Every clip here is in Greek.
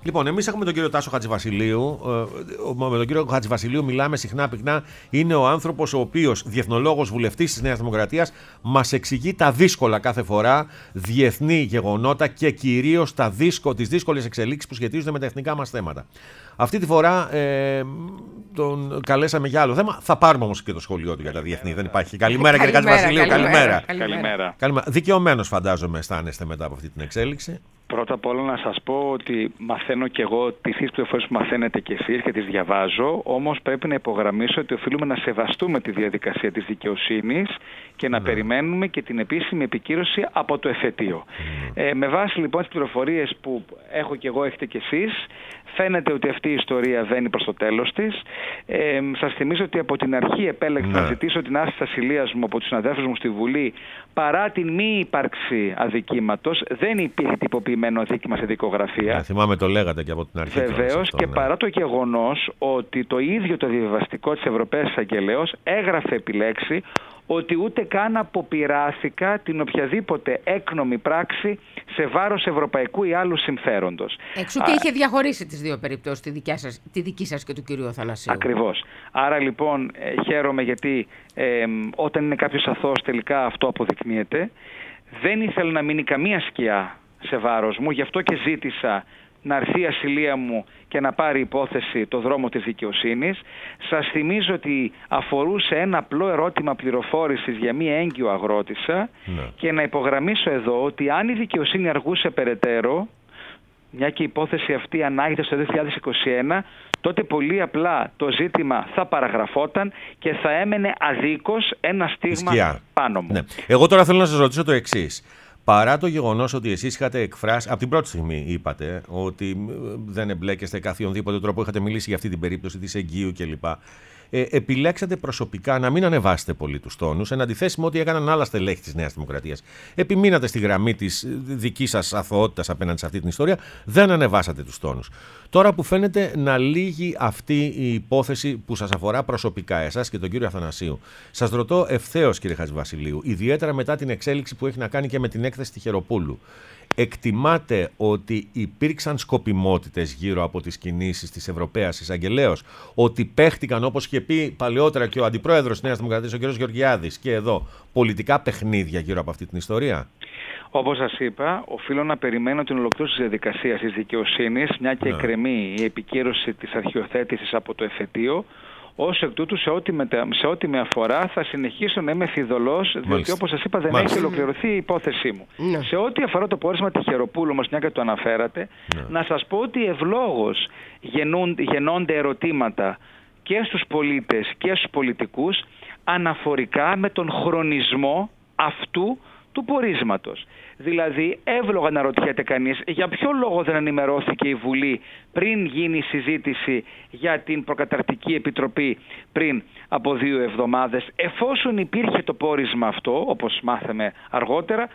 Λοιπόν, εμείς έχουμε τον κύριο Τάσο Χατζηβασιλείου. Με τον κύριο Χατζηβασιλείου μιλάμε συχνά πυκνά. Είναι ο άνθρωπος ο οποίος, διεθνολόγος, βουλευτής της Νέας Δημοκρατίας, μας εξηγεί τα δύσκολα κάθε φορά, διεθνή γεγονότα και κυρίως τις δύσκολες εξελίξεις που σχετίζονται με τα εθνικά μας θέματα. Αυτή τη φορά τον καλέσαμε για άλλο θέμα. Θα πάρουμε όμως και το σχόλιο του για τα διεθνή. Δεν υπάρχει. Καλημέρα, κύριε Χατζηβασιλείου. Καλημέρα. Δικαιωμένος, φαντάζομαι, αισθάνεστε μετά από αυτή την εξέλιξη. Πρώτα απ' όλα να σας πω ότι μαθαίνω και εγώ τις ίδιες πληροφορίες που μαθαίνετε κι εσείς και τις διαβάζω, όμως πρέπει να υπογραμμίσω ότι οφείλουμε να σεβαστούμε τη διαδικασία της δικαιοσύνης και να περιμένουμε και την επίσημη επικύρωση από το εφετείο. Με βάση λοιπόν τις πληροφορίες που έχω κι εγώ, έχετε κι εσείς, φαίνεται ότι αυτή η ιστορία βαίνει προς το τέλος της. Σας θυμίζω ότι από την αρχή επέλεξα να ζητήσω την άσκηση ασυλίας μου από τους συναδέλφους μου στη Βουλή, παρά την μη ύπαρξη αδικήματος. Δεν υπήρχε τυποποιημένο αδίκημα σε δικογραφία. Θυμάμαι, το λέγατε και από την αρχή. Βεβαίως, και παρά το γεγονός ότι το ίδιο το διαβιβαστικό της Ευρωπαίας Εισαγγελέως έγραφε επιλέξει ότι ούτε καν αποπειράθηκα την οποιαδήποτε έκνομη πράξη σε βάρος ευρωπαϊκού ή άλλου συμφέροντος. Εξού και είχε διαχωρίσει τις δύο περιπτώσεις, τη δική σας και του κυρίου Αθανασίου. Ακριβώς. Άρα λοιπόν χαίρομαι γιατί όταν είναι κάποιος αθώος τελικά αυτό αποδεικνύεται. Δεν ήθελα να μείνει καμία σκιά σε βάρος μου, γι' αυτό και ζήτησα να έρθει η ασυλία μου και να πάρει υπόθεση το δρόμο της δικαιοσύνης. Σας θυμίζω ότι αφορούσε ένα απλό ερώτημα πληροφόρησης για μία έγκυο αγρότισσα και να υπογραμμίσω εδώ ότι αν η δικαιοσύνη αργούσε περαιτέρω, μια και η υπόθεση αυτή ανάγεται στο 2021, τότε πολύ απλά το ζήτημα θα παραγραφόταν και θα έμενε αδίκως ένα στίγμα πάνω μου. Ναι. Εγώ τώρα θέλω να σας ρωτήσω το εξής. Παρά το γεγονός ότι εσείς είχατε εκφράσει, από την πρώτη στιγμή είπατε, ότι δεν εμπλέκεστε καθιονδήποτε τρόπο, είχατε μιλήσει για αυτή την περίπτωση της εγγύου κλπ. Επιλέξατε προσωπικά να μην ανεβάσετε πολύ τους τόνους, εν αντιθέσει με ό,τι έκαναν άλλα στελέχη της Νέας Δημοκρατίας. Επιμείνατε στη γραμμή της δικής σας αθωότητας απέναντι σε αυτή την ιστορία, δεν ανεβάσατε τους τόνους. Τώρα που φαίνεται να λύγει αυτή η υπόθεση που σας αφορά προσωπικά εσάς και τον κύριο Αθανασίου, σας ρωτώ ευθέως, κύριε Χατζηβασιλείου, ιδιαίτερα μετά την εξέλιξη που έχει να κάνει και με την έκθεση Τυχεροπούλου, εκτιμάτε ότι υπήρξαν σκοπιμότητες γύρω από τις κινήσεις της Ευρωπαίας Εισαγγελέως, ότι παίχτηκαν, όπως είχε πει παλαιότερα και ο αντιπρόεδρος της Νέας Δημοκρατίας, ο κ. Γεωργιάδης, και εδώ, πολιτικά παιχνίδια γύρω από αυτή την ιστορία? Όπως σας είπα, οφείλω να περιμένω την ολοκλήρωση της διαδικασίας της δικαιοσύνης, μια και εκκρεμεί η επικύρωση της αρχιοθέτησης από το εφετείο. Ως εκ τούτου, σε ό,τι με αφορά, θα συνεχίσω να είμαι φιδωλός, διότι όπως σας είπα δεν έχει ολοκληρωθεί η υπόθεσή μου. Σε ό,τι αφορά το πόρισμα Τυχεροπούλου, όμως, μια και το αναφέρατε, να σας πω ότι ευλόγως γεννώνται ερωτήματα και στους πολίτες και στους πολιτικούς αναφορικά με τον χρονισμό αυτού του πορίσματος. Δηλαδή, εύλογα να ρωτιέται κανείς για ποιο λόγο δεν ενημερώθηκε η Βουλή πριν γίνει η συζήτηση για την προκαταρκτική επιτροπή πριν από 2 εβδομάδες, εφόσον υπήρχε το πόρισμα αυτό, όπως μάθαμε αργότερα,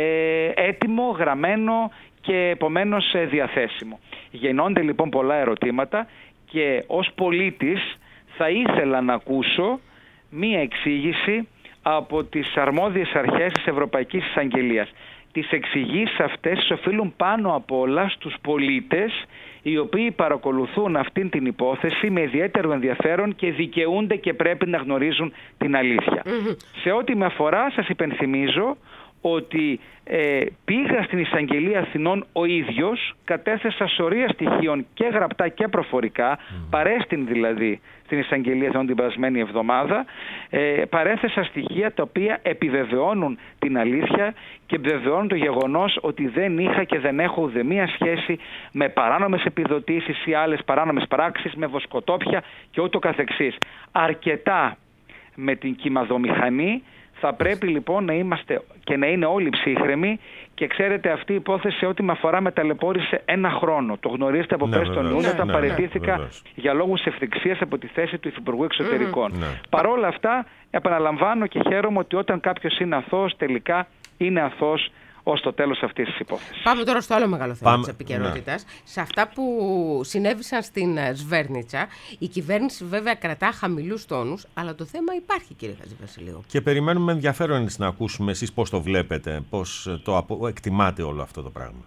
έτοιμο, γραμμένο και επομένως διαθέσιμο. Γεννώνται λοιπόν πολλά ερωτήματα και ως πολίτης θα ήθελα να ακούσω μία εξήγηση από τις αρμόδιες αρχές της Ευρωπαϊκής Εισαγγελίας. Τις εξηγήσεις αυτές τις οφείλουν πάνω απ' όλα στους πολίτες, οι οποίοι παρακολουθούν αυτήν την υπόθεση με ιδιαίτερο ενδιαφέρον και δικαιούνται και πρέπει να γνωρίζουν την αλήθεια. Σε ό,τι με αφορά, σας υπενθυμίζω ότι πήγα στην Εισαγγελία Αθηνών ο ίδιος, κατέθεσα σωρία στοιχείων και γραπτά και προφορικά, παρέστην δηλαδή στην Εισαγγελία Αθηνών την περασμένη εβδομάδα, παρέθεσα στοιχεία τα οποία επιβεβαιώνουν την αλήθεια και επιβεβαιώνουν το γεγονός ότι δεν είχα και δεν έχω ουδεμία σχέση με παράνομες επιδοτήσεις ή άλλες παράνομες πράξεις, με βοσκοτόπια και ούτω καθεξής. Αρκετά με την κυμαδομηχανή. Θα πρέπει λοιπόν να είμαστε και να είναι όλοι ψύχρεμοι και ξέρετε αυτή η υπόθεση ό,τι με αφορά με ταλαιπώρησε 1 χρόνο. Το γνωρίζετε από πέρσι τον Ιούνιο όταν παραιτήθηκα για λόγους ευθυξίας από τη θέση του Υφυπουργού Εξωτερικών. Παρόλα αυτά επαναλαμβάνω και χαίρομαι ότι όταν κάποιος είναι αθώος τελικά είναι αθώος ως το τέλος αυτής της υπόθεσης. Πάμε τώρα στο άλλο μεγάλο θέμα της επικαιρότητας. Σε αυτά που συνέβησαν στην Σβέρνιτσα, η κυβέρνηση βέβαια κρατά χαμηλούς τόνους, αλλά το θέμα υπάρχει, κύριε Χατζηβασιλείου. Και περιμένουμε ενδιαφέρον να ακούσουμε εσείς πώς το βλέπετε, πώς το εκτιμάτε όλο αυτό το πράγμα.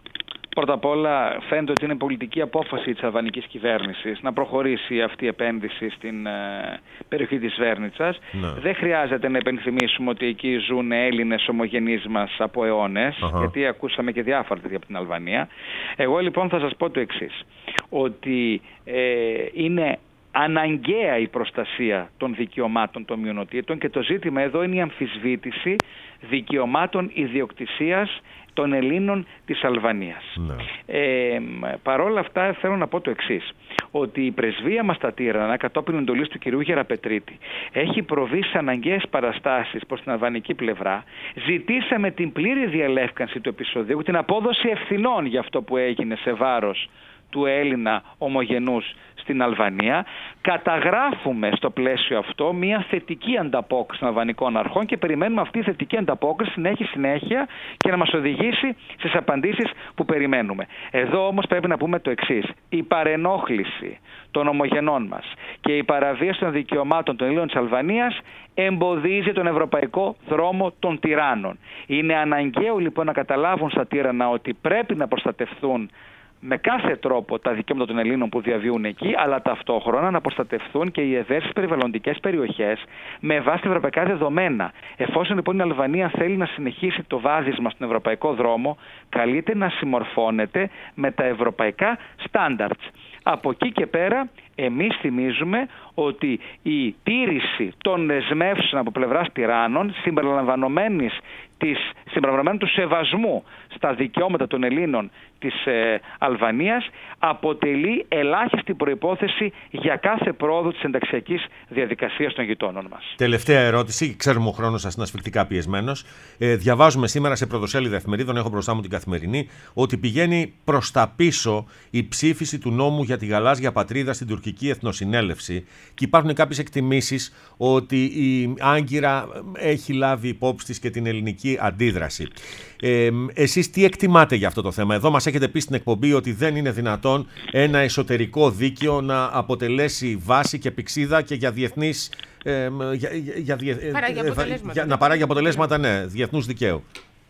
Πρώτα απ' όλα φαίνεται ότι είναι πολιτική απόφαση της αλβανικής κυβέρνησης να προχωρήσει αυτή η επένδυση στην περιοχή της Σβέρνιτσας. Δεν χρειάζεται να υπενθυμίσουμε ότι εκεί ζουν Έλληνες ομογενείς μας από αιώνες, γιατί ακούσαμε και διάφορα τέτοια από την Αλβανία. Εγώ λοιπόν θα σας πω το εξής, ότι είναι αναγκαία η προστασία των δικαιωμάτων των μειονοτήτων και το ζήτημα εδώ είναι η αμφισβήτηση δικαιωμάτων ιδιοκτησίας των Ελλήνων της Αλβανίας. Παρόλα αυτά θέλω να πω το εξής, ότι η πρεσβεία μας στα Τύρανα, κατόπιν εντολής του κυρίου Γεραπετρίτη, έχει προβεί σε αναγκαίες παραστάσεις προς την αλβανική πλευρά. Ζητήσαμε την πλήρη διαλεύκανση του επεισοδίου, την απόδοση ευθυνών για αυτό που έγινε σε βάρος του Έλληνα ομογενούς στην Αλβανία. Καταγράφουμε στο πλαίσιο αυτό μια θετική ανταπόκριση των αλβανικών αρχών και περιμένουμε αυτή η θετική ανταπόκριση να έχει συνέχεια και να μας οδηγήσει στις απαντήσεις που περιμένουμε. Εδώ όμως πρέπει να πούμε το εξής. Η παρενόχληση των ομογενών μας και η παραβίαση των δικαιωμάτων των Ελλήνων της Αλβανίας εμποδίζει τον ευρωπαϊκό δρόμο των τυράννων. Είναι αναγκαίο λοιπόν να καταλάβουν στα Τύρανα ότι πρέπει να προστατευθούν με κάθε τρόπο τα δικαιώματα των Ελλήνων που διαβιούν εκεί, αλλά ταυτόχρονα να προστατευθούν και οι ευαίσθητες περιβαλλοντικές περιοχές με βάση τα ευρωπαϊκά δεδομένα. Εφόσον λοιπόν η Αλβανία θέλει να συνεχίσει το βάδισμα στον ευρωπαϊκό δρόμο, καλείται να συμμορφώνεται με τα ευρωπαϊκά standards. Από εκεί και πέρα, εμείς θυμίζουμε ότι η τήρηση των δεσμεύσεων από πλευράς τυράννων, συμπεριλαμβανομένου του σεβασμού στα δικαιώματα των Ελλήνων της Αλβανίας, αποτελεί ελάχιστη προϋπόθεση για κάθε πρόοδο της ενταξιακής διαδικασίας των γειτόνων μας. Τελευταία ερώτηση, ξέρουμε ο χρόνος σας είναι ασφικτικά πιεσμένος. Διαβάζουμε σήμερα σε πρωτοσέλιδα εφημερίδων, έχω μπροστά μου την Καθημερινή, ότι πηγαίνει προς τα πίσω η ψήφιση του νόμου για τη γαλάζια πατρίδα στην τουρκική εθνοσυνέλευση και υπάρχουν κάποιες εκτιμήσεις ότι η Άγκυρα έχει λάβει υπόψη της και την ελληνική αντίδραση. Εσείς τι εκτιμάτε για αυτό το θέμα? Εδώ μας έχετε πει στην εκπομπή ότι δεν είναι δυνατόν ένα εσωτερικό δίκαιο να αποτελέσει βάση και πυξίδα και για διεθνείς να παράγει αποτελέσματα διεθνούς δικαίου.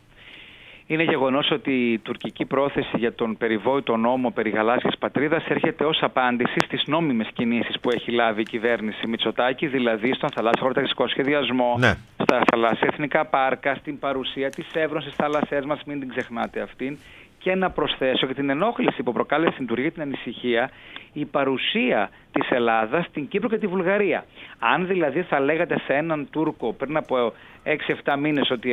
Είναι γεγονός ότι η τουρκική πρόθεση για τον περιβόητο νόμο περί γαλάζιας πατρίδας έρχεται ως απάντηση στις νόμιμες κινήσεις που έχει λάβει η κυβέρνηση Μητσοτάκη, δηλαδή στον θαλάσσιο χωροταξικό σχεδιασμό, στα θαλάσσια εθνικά πάρκα, στην παρουσία της Εύρων στις θάλασσές μας, μην την ξεχνάτε αυτήν. Και να προσθέσω και την ενόχληση που προκάλεσε στην Τουρκία, την ανησυχία, η παρουσία της Ελλάδας στην Κύπρο και τη Βουλγαρία. Αν δηλαδή θα λέγατε σε έναν Τούρκο πριν από 6-7 μήνες ότι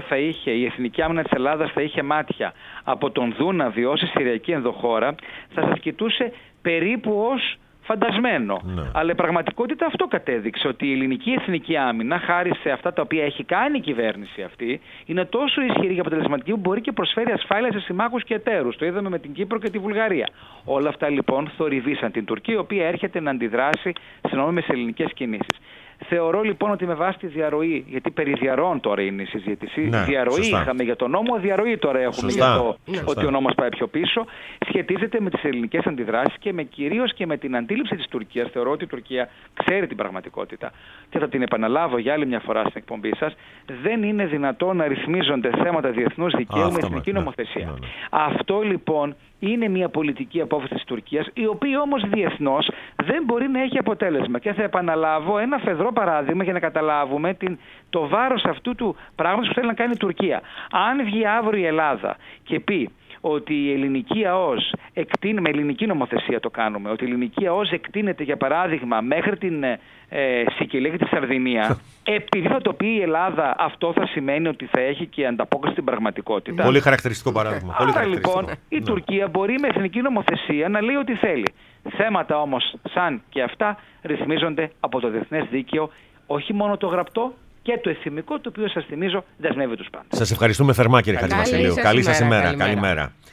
η εθνική άμυνα της Ελλάδας θα είχε μάτια από τον Δούναβη ως η Συριακή ενδοχώρα, θα σας κοιτούσε περίπου ως φαντασμένο. Αλλά η πραγματικότητα αυτό κατέδειξε, ότι η ελληνική εθνική άμυνα, χάρη σε αυτά τα οποία έχει κάνει η κυβέρνηση αυτή, είναι τόσο ισχυρή και αποτελεσματική που μπορεί και προσφέρει ασφάλεια σε συμμάχους και εταίρους. Το είδαμε με την Κύπρο και τη Βουλγαρία. Όλα αυτά λοιπόν θορυβήσαν την Τουρκία, η οποία έρχεται να αντιδράσει σε νόμιμες ελληνικές κινήσεις. Θεωρώ λοιπόν ότι με βάση τη διαρροή, γιατί περί διαρροών τώρα είναι η συζήτηση, διαρροή είχαμε για τον νόμο, διαρροή τώρα έχουμε για το ότι ο νόμος πάει πιο πίσω, σχετίζεται με τις ελληνικές αντιδράσεις και κυρίως και με την αντίληψη της Τουρκίας. Θεωρώ ότι η Τουρκία ξέρει την πραγματικότητα και θα την επαναλάβω για άλλη μια φορά στην εκπομπή σας. Δεν είναι δυνατόν να ρυθμίζονται θέματα διεθνούς δικαίου με εθνική νομοθεσία. Αυτό λοιπόν είναι μια πολιτική απόφαση της Τουρκίας, η οποία όμως διεθνώς δεν μπορεί να έχει αποτέλεσμα. Και θα επαναλάβω ένα φεδρό παράδειγμα για να καταλάβουμε το βάρος αυτού του πράγματος που θέλει να κάνει η Τουρκία. Αν βγει αύριο η Ελλάδα και πει ότι η ελληνική ΑΟΣ με ελληνική νομοθεσία το κάνουμε, ότι η ελληνική ΑΟΣ εκτείνεται για παράδειγμα μέχρι την Σικελία και τη Σαρδινία, επειδή θα το πει η Ελλάδα, αυτό θα σημαίνει ότι θα έχει και ανταπόκριση στην πραγματικότητα. Πολύ χαρακτηριστικό παράδειγμα. Άρα λοιπόν η Τουρκία μπορεί με εθνική νομοθεσία να λέει ό,τι θέλει. Θέματα όμως σαν και αυτά ρυθμίζονται από το διεθνές δίκαιο, όχι μόνο το γραπτό και το εθιμικό, το οποίο σας θυμίζω δεσμεύει τους πάντες. Σας ευχαριστούμε θερμά κύριε Χατζηβασιλείου. Καλή σας ημέρα. Καλημέρα.